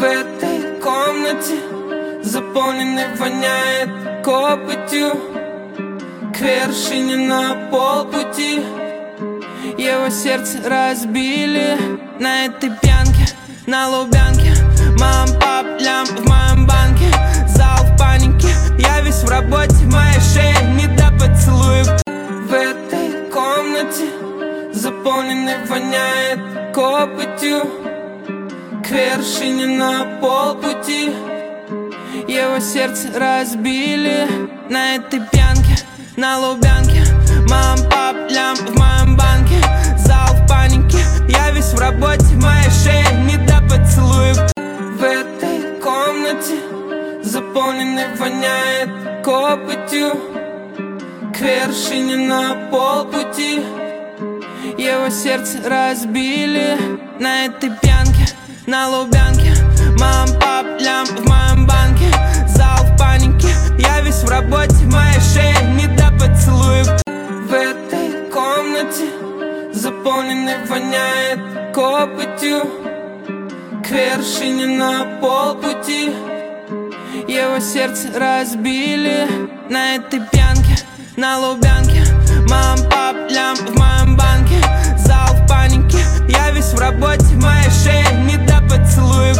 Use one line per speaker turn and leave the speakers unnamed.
В этой комнате, заполненной, воняет копотью. К вершине на полпути. Его сердце разбили на этой пьянке, на Лубянке. Мам, пап, лям в моем банке. Зал в панике, я весь в работе. Моя шея не до поцелуев. В этой комнате, заполненной, воняет копотью. К вершине на полпути. Его сердце разбили на этой пьянке, на Лубянке. Мам, пап, лям в моем банке. Зал в панике, я весь в работе. Моя шея не до поцелуев. В этой комнате, заполненной, воняет копотью. К вершине на полпути. Его сердце разбили на этой пьянке, на Лубянке. Мам, пап, лям в моем банке. Зал в панике, я весь в работе. Моя шея не до поцелуев. В этой комнате, заполненной, воняет копотью. К вершине на полпути. Его сердце разбили на этой пьянке, на Лубянке. Мам, пап, лям в моем банке. Зал в панике, я весь в работе. Моя шея не до поцелуев.